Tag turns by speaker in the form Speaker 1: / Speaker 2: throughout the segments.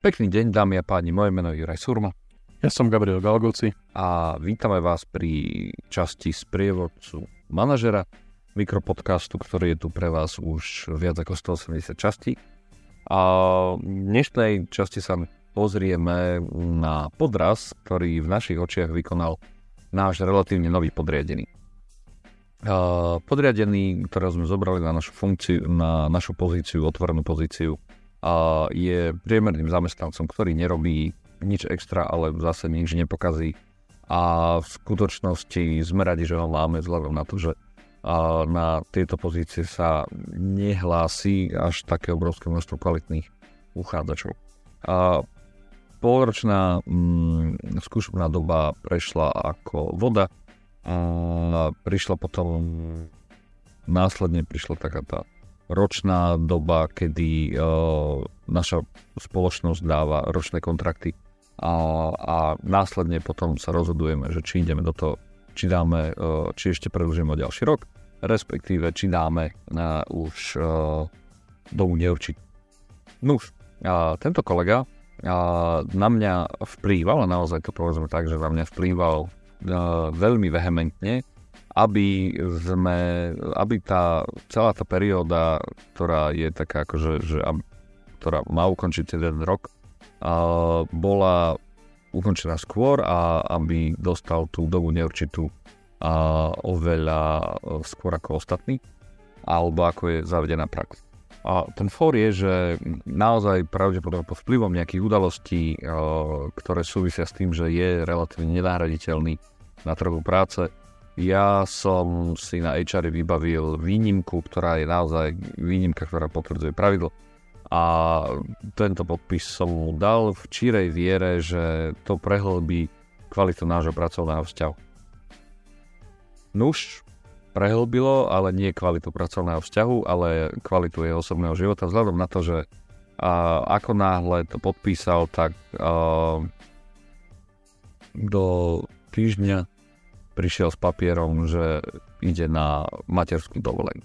Speaker 1: Pekný deň, dámy a páni, moje meno je Juraj Surma.
Speaker 2: Ja som Gabriel Galgoci.
Speaker 1: A vítame vás pri časti sprievodcu manažera, mikropodcastu, ktorý je tu pre vás už viac ako 180 častí. A v dnešnej časti sa pozrieme na podraz, ktorý v našich očiach vykonal náš relatívne nový podriadený. Podriadený, ktorého sme zobrali na našu funkciu, na našu pozíciu, otvorenú pozíciu, je priemerným zamestnancom, ktorý nerobí nič extra, ale zase nič nepokazí. A v skutočnosti sme radi, že ho máme vzhľadom na to, že na tieto pozície sa nehlási až také obrovské množstvo kvalitných uchádzačov. Polročná skúšobná doba prešla ako voda a následne prišla taká tá ročná doba, kedy naša spoločnosť dáva ročné kontrakty a následne potom sa rozhodujeme, že či ideme do toho, či ešte predĺžime o ďalší rok, respektíve či dáme už dobu neurčitú. Nuž, tento kolega na mňa vplýval, a naozaj to povedzme tak, že na mňa vplýval veľmi vehementne, aby celá tá perióda, ktorá je taká akože, ktorá má ukončiť jeden rok, bola ukončená skôr a aby dostal tú dobu neurčitú oveľa skôr ako ostatní, alebo ako je zavedená prax. A ten fór je, že naozaj pravdepodobne pod vplyvom nejakých udalostí, ktoré súvisia s tým, že je relatívne nenahraditeľný na trhu práce, ja som si na HR vybavil výnimku, ktorá je naozaj výnimka, ktorá potvrdzuje pravidlo. A tento podpis som mu dal v čírej viere, že to prehlbí kvalitu nášho pracovného vzťahu. Nuž, prehlbilo, ale nie kvalitu pracovného vzťahu, ale kvalitu jeho osobného života. Vzhľadom na to, že ako náhle to podpísal, tak do týždňa prišiel s papierom, že ide na materskú dovolenku.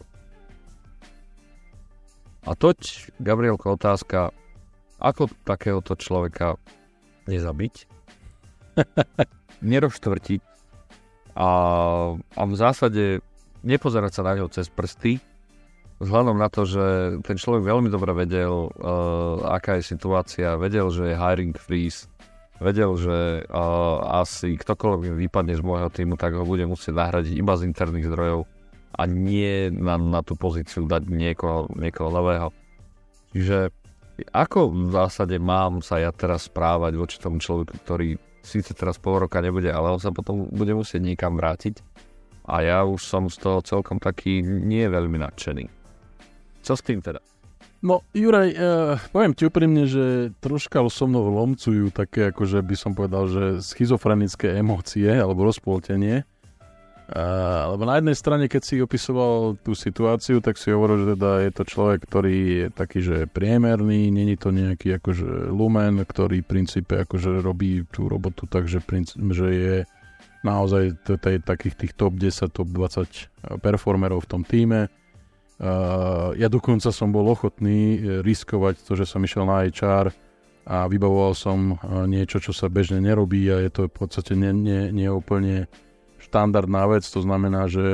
Speaker 1: A toť, Gabrielko, otázka, ako takéhoto človeka nezabiť, nerozštvrtiť a v zásade nepozerať sa na neho cez prsty, vzhľadom na to, že ten človek veľmi dobre vedel, aká je situácia, vedel, že je hiring freeze, vedel, že asi ktokoľvek vypadne z môjho týmu, tak ho bude musieť nahradiť iba z interných zdrojov a nie na tú pozíciu dať niekoho nového. Čiže ako v zásade mám sa ja teraz správať voči tomu človeku, ktorý síce teraz pol roka nebude, ale on sa potom bude musieť niekam vrátiť a ja už som z toho celkom taký nie veľmi nadšený. Co s tým teda?
Speaker 2: No, Juraj, poviem ti úprimne, že troška so mnou lomcujú také, akože by som povedal, že schizofrenické emócie alebo rozpoltenie. Lebo na jednej strane, keď si opisoval tú situáciu, tak si hovoril, že teda je to človek, ktorý je taký, že priemerný, není to nejaký akože lumen, ktorý v princípe akože robí tú robotu tak, že je naozaj takých tých top 10, top 20 performerov v tom týme. Ja dokonca som bol ochotný riskovať to, že som išiel na HR a vybavoval som niečo, čo sa bežne nerobí a je to v podstate nie úplne štandardná vec, to znamená, že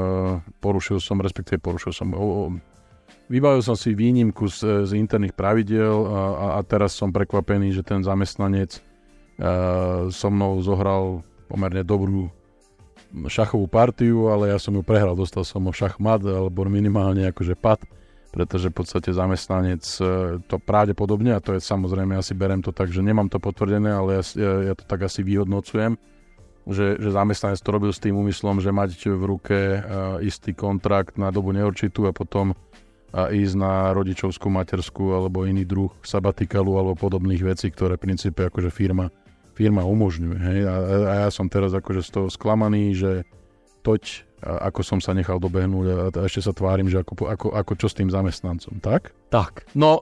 Speaker 2: vybavil som si výnimku z interných pravidiel a teraz som prekvapený, že ten zamestnanec so mnou zohral pomerne dobrú šachovú partiu, ale ja som ju prehral, dostal som ho šachmat alebo minimálne akože pad, pretože v podstate zamestnanec to pravdepodobne, a to je samozrejme, asi berem to tak, že nemám to potvrdené, ale ja to tak asi vyhodnocujem, že zamestnanec to robil s tým úmyslom, že mať v ruke istý kontrakt na dobu neurčitú a potom ísť na rodičovskú, materskú alebo iný druh sabatikalu alebo podobných vecí, ktoré v princípe akože firma umožňuje. Hej? A ja som teraz akože z toho sklamaný, že toť, ako som sa nechal dobehnúť a ešte sa tvárim, že ako čo s tým zamestnancom, tak?
Speaker 1: Tak.
Speaker 2: No,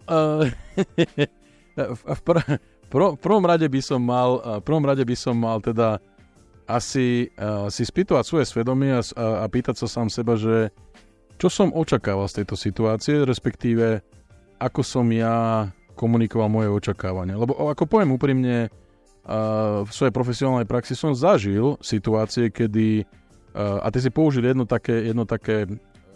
Speaker 2: v prvom rade by som mal teda asi si spýtovať svoje svedomie a pýtať sa sám seba, že čo som očakával z tejto situácie, respektíve ako som ja komunikoval moje očakávania. Lebo ako poviem úprimne, v svojej profesionálnej praxi som zažil situácie, kedy, a ty si použil jedno také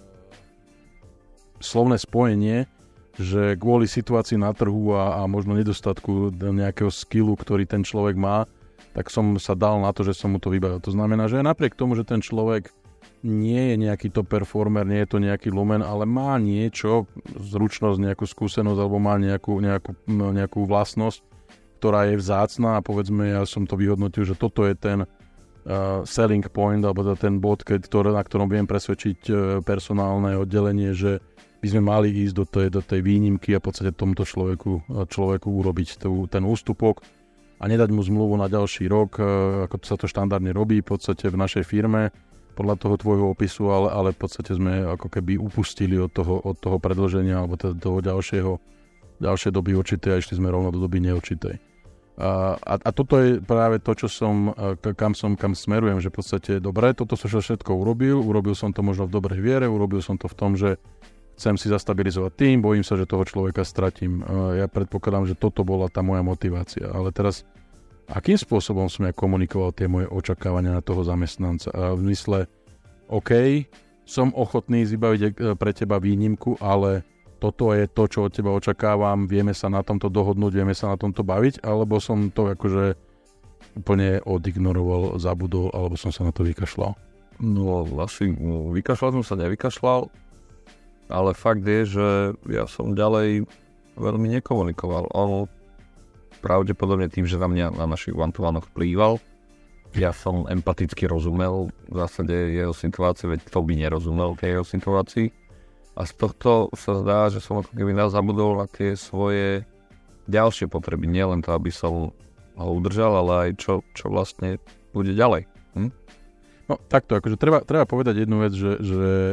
Speaker 2: slovné spojenie, že kvôli situácii na trhu a možno nedostatku nejakého skillu, ktorý ten človek má, tak som sa dal na to, že som mu to vybavil. To znamená, že napriek tomu, že ten človek nie je nejaký top performer, nie je to nejaký lumen, ale má niečo, zručnosť, nejakú skúsenosť alebo má nejakú vlastnosť, ktorá je vzácna a povedzme, ja som to vyhodnotil, že toto je ten selling point alebo ten bod, na ktorom viem presvedčiť personálne oddelenie, že by sme mali ísť do tej výnimky a v podstate tomuto človeku urobiť ten ústupok a nedať mu zmluvu na ďalší rok, ako sa to štandardne robí v podstate v našej firme podľa toho tvojho opisu, ale v podstate sme ako keby upustili od toho predĺženia alebo toho ďalšej doby určitej a išli sme rovno do doby neurčitej. A toto je práve to, čo kam smerujem, že v podstate dobre, toto som všetko urobil som to možno v dobrej viere, urobil som to v tom, že chcem si zastabilizovať tým, bojím sa, že toho človeka stratím. Ja predpokladám, že toto bola tá moja motivácia, ale teraz akým spôsobom som ja komunikoval tie moje očakávania na toho zamestnanca? V mysle, OK, som ochotný vybaviť pre teba výnimku, ale toto je to, čo od teba očakávam, vieme sa na tomto dohodnúť, vieme sa na tomto baviť, alebo som to akože úplne odignoroval, zabudol, alebo som sa na to vykašľal?
Speaker 1: No asi vykašľal som sa, nevykašľal, ale fakt je, že ja som ďalej veľmi nekomunikoval. On pravdepodobne tým, že na mňa na našich one-to-one vplýval, ja som empaticky rozumel v zásade jeho situácii, veď to by nerozumel tej jeho situácii. A z tohto sa zdá, že som ako keby zabudol na tie svoje ďalšie potreby. Nie len to, aby som ho udržal, ale aj čo vlastne bude ďalej.
Speaker 2: No takto, akože treba povedať jednu vec, že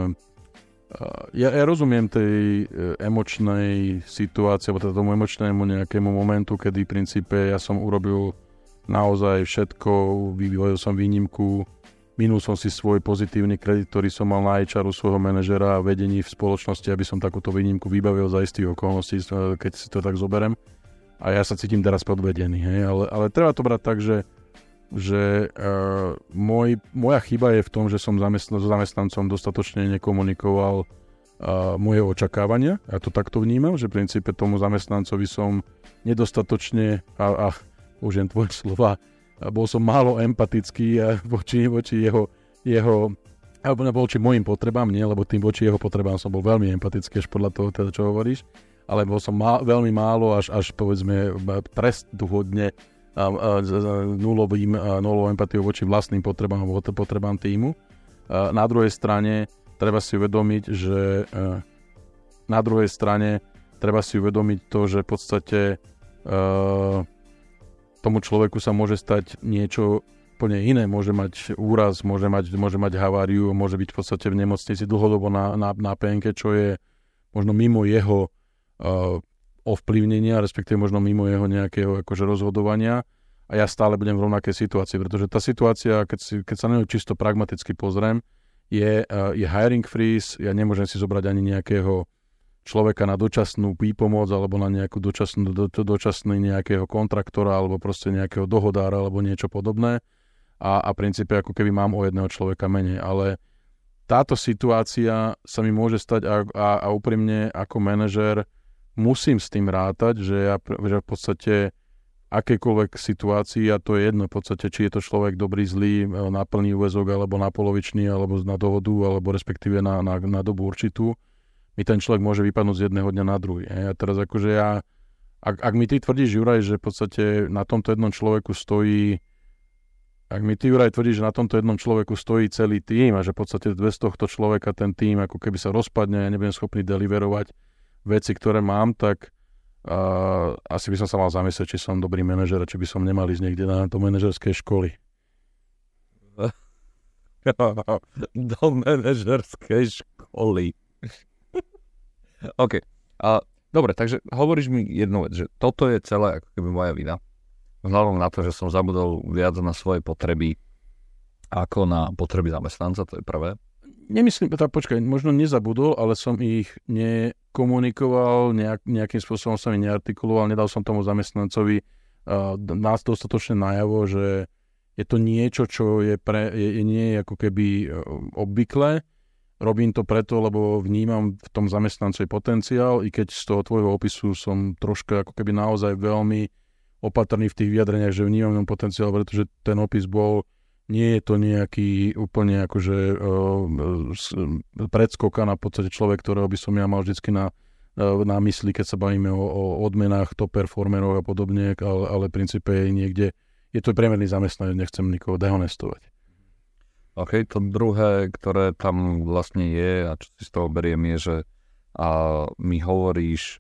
Speaker 2: ja rozumiem tej emočnej situácii, alebo tomu emočnému nejakému momentu, kedy v princípe ja som urobil naozaj všetko, vyvolil som výnimku, minul som si svoj pozitívny kredit, ktorý som mal na HR-u svojho manažera a vedení v spoločnosti, aby som takúto výnimku vybavil za istých okolností, keď si to tak zoberiem. A ja sa cítim teraz podvedený. Hej? Ale treba to brať tak, že moja chyba je v tom, že som s zamestnancom dostatočne nekomunikoval moje očakávania. Ja to takto vnímam, že v princípe tomu zamestnancovi som nedostatočne, a použijem tvoje slova, bol som málo empatický voči jeho alebo voči mojim potrebám, nie, lebo tým voči jeho potrebám som bol veľmi empatický, až podľa toho, teda, čo hovoríš, ale bol som veľmi málo, až povedzme trestuhodne nulovou empatiou voči vlastným potrebám alebo potrebám týmu. Na druhej strane treba si uvedomiť, to, že v podstate tomu človeku sa môže stať niečo úplne iné. Môže mať úraz, môže mať haváriu, môže byť v podstate v nemocnici dlhodobo na penke, čo je možno mimo jeho ovplyvnenia, respektíve možno mimo jeho nejakého akože rozhodovania a ja stále budem v rovnakej situácii, pretože tá situácia, keď sa na ňu čisto pragmaticky pozriem, je hiring freeze, ja nemôžem si zobrať ani nejakého človeka na dočasnú výpomoc alebo na nejakú dočasný nejakého kontraktora alebo proste nejakého dohodára alebo niečo podobné a v princípe ako keby mám o jedného človeka menej, ale táto situácia sa mi môže stať a úprimne ako manažér musím s tým rátať, že v podstate akékoľvek situácii, a to je jedno v podstate, či je to človek dobrý, zlý, na plný úväzok alebo na polovičný, alebo na dohodu, alebo respektíve na dobu určitú, mi ten človek môže vypadnúť z jedného dňa na druhý. A teraz akože ak mi ty tvrdíš, Juraj, že v podstate na tomto jednom človeku stojí celý tím a že v podstate bez tohto človeka ten tím ako keby sa rozpadne a ja nebudem schopný deliverovať veci, ktoré mám, tak asi by som sa mal zamyslieť, či som dobrý manažer a či by som nemal ísť niekde na to manažerskej školy.
Speaker 1: Do manažerskej školy. OK. Dobre, takže hovoríš mi jednu vec, že toto je celé ako keby moja vina. Vzhľadom na to, že som zabudol viac na svoje potreby ako na potreby zamestnanca, to je prvé.
Speaker 2: Nemyslím, počkaj, možno nezabudol, ale som ich nekomunikoval, nejakým spôsobom sa mi neartikuloval, nedal som tomu zamestnancovi nás dostatočne najavo, že je to niečo, čo nie je ako keby obvyklé. Robím to preto, lebo vnímam v tom zamestnancovi potenciál, i keď z toho tvojho opisu som troška ako keby naozaj veľmi opatrný v tých vyjadreniach, že vnímam ten potenciál, pretože ten opis bol, nie je to nejaký úplne akože predskoka na podstate človek, ktorého by som ja mal vždycky na mysli, keď sa bavíme o odmenách, top performerov a podobne, ale v princípe je niekde, je to priemerný zamestnanec, nechcem nikoho dehonestovať.
Speaker 1: OK, to druhé, ktoré tam vlastne je a čo si z toho beriem je, že mi hovoríš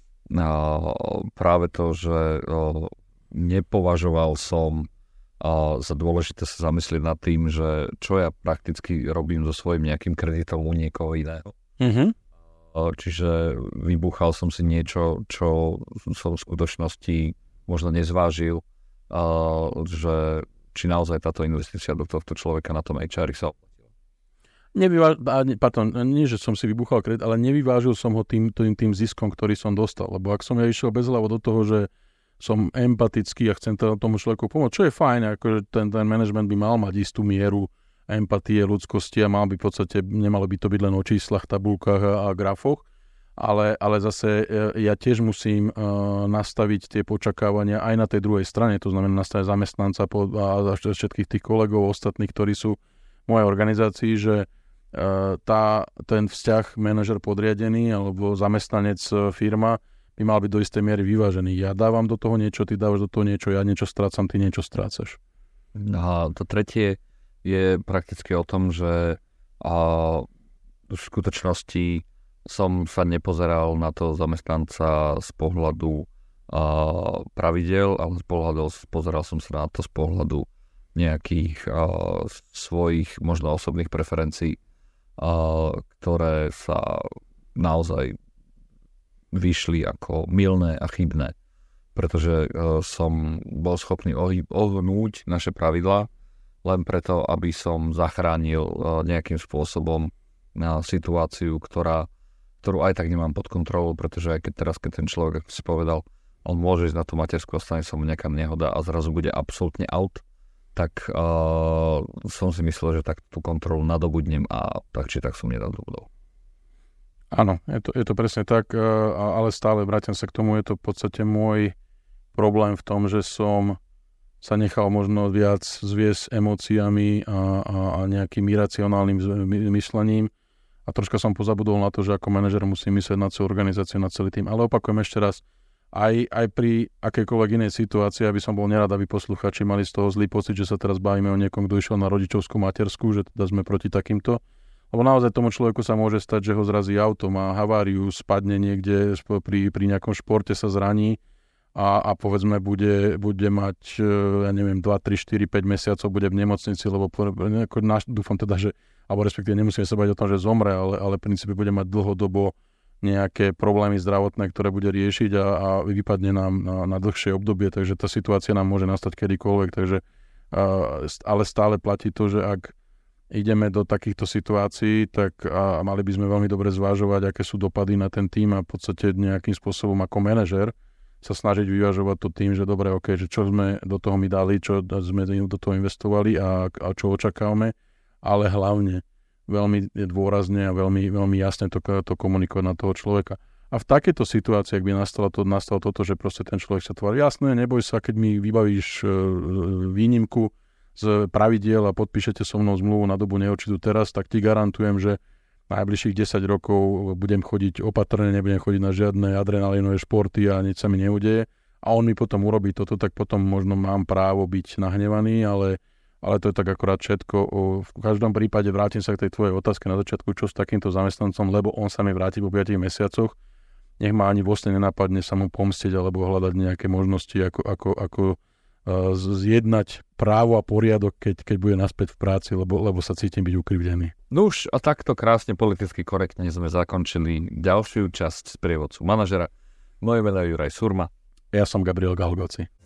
Speaker 1: práve to, že nepovažoval som za dôležité sa zamyslieť nad tým, že čo ja prakticky robím so svojím nejakým kreditom u niekoho iného. Mm-hmm. Čiže vybuchal som si niečo, čo som v skutočnosti možno nezvážil, že či naozaj táto investícia do tohto človeka na tom HR sa oplatila.
Speaker 2: Nie, že som si vybuchal kredit, ale nevyvážil som ho tým ziskom, ktorý som dostal. Lebo ak som ja išiel bezhlavo do toho, že som empatický a chcem tomu človeku pomôcť, čo je fajn, akože ten management by mal mať istú mieru empatie, ľudskosti a mal by v podstate, nemalo by to byť len o číslach, tabulkách a grafoch, ale zase ja tiež musím nastaviť tie počakávania aj na tej druhej strane, to znamená nastaviť zamestnanca a všetkých tých kolegov ostatných, ktorí sú v mojej organizácii, že ten vzťah manažer podriadený alebo zamestnanec firma by mal byť do istej miery vyvážený. Ja dávam do toho niečo, ty dávaš do toho niečo, ja niečo strácam, ty niečo strácaš.
Speaker 1: A to tretie je prakticky o tom, že v skutočnosti som sa nepozeral na toho zamestnanca z pohľadu pravidel, ale pozeral som sa na to z pohľadu nejakých svojich možno osobných preferencií, ktoré sa naozaj vyšli ako mylné a chybné, pretože som bol schopný ohnúť naše pravidlá len preto, aby som zachránil nejakým spôsobom situáciu, ktorú aj tak nemám pod kontrolou, pretože aj keď ten človek, ako si povedal, on môže ísť na tú materskú a stane sa mu nejaká nehoda a zrazu bude absolútne out, tak som si myslel, že tak tú kontrolu nadobudnem a tak či tak som nedobudol.
Speaker 2: Áno, je to presne tak, ale stále vrátim sa k tomu, je to v podstate môj problém v tom, že som sa nechal možno viac zviesť emóciami a nejakým iracionálnym myslením a troška som pozabudol na to, že ako manažer musím myslieť na celú organizáciu, na celý tým. Ale opakujem ešte raz, aj pri akejkoľvek inej situácii, aby som bol nerad, aby posluchači mali z toho zlý pocit, že sa teraz bavíme o niekom, kto išiel na rodičovskú materskú, že teda sme proti takýmto. Lebo naozaj tomu človeku sa môže stať, že ho zrazí auto, má haváriu, spadne niekde pri nejakom športe, sa zraní a povedzme bude mať, ja neviem, 2, 3, 4, 5 mesiacov bude v nemocnici, lebo dúfam teda, že, alebo respektíve nemusíme sa bať o tom, že zomre, ale v princípe bude mať dlhodobo nejaké problémy zdravotné, ktoré bude riešiť a vypadne nám na dlhšie obdobie, takže tá situácia nám môže nastať kedykoľvek, takže ale stále platí to, že ak ideme do takýchto situácií, tak mali by sme veľmi dobre zvážovať, aké sú dopady na ten tím a v podstate nejakým spôsobom ako manažer sa snažiť vyvažovať to tým, že dobre, že čo sme do toho my dali, čo sme do toho investovali a čo očakávame, ale hlavne veľmi dôrazne a veľmi, veľmi jasne to komunikovať na toho človeka. A v takejto situácii, ak by nastalo toto, že proste ten človek sa tvári, jasné, neboj sa, keď mi vybavíš výnimku z pravidiel a podpíšete so mnou zmluvu na dobu neurčitú teraz, tak ti garantujem, že najbližších 10 rokov budem chodiť opatrne, nebudem chodiť na žiadne adrenalinové športy a nič sa mi neudeje. A on mi potom urobí toto, tak potom možno mám právo byť nahnevaný, ale to je tak akorát všetko. V každom prípade vrátim sa k tej tvojej otázke na začiatku, čo s takýmto zamestnancom, lebo on sa mi vráti po 5 mesiacoch. Nech ma ani vlastne nenapadne sa mu pomstiť alebo hľadať nejaké možnosti, ako zjednať právo a poriadok, keď bude naspäť v práci, lebo sa cítim byť ukrivdený.
Speaker 1: Nuž, a takto krásne politicky korektne sme zakončili ďalšiu časť z prievodcu manažera. Moje meno je Juraj Surma.
Speaker 2: Ja som Gabriel Galgoci.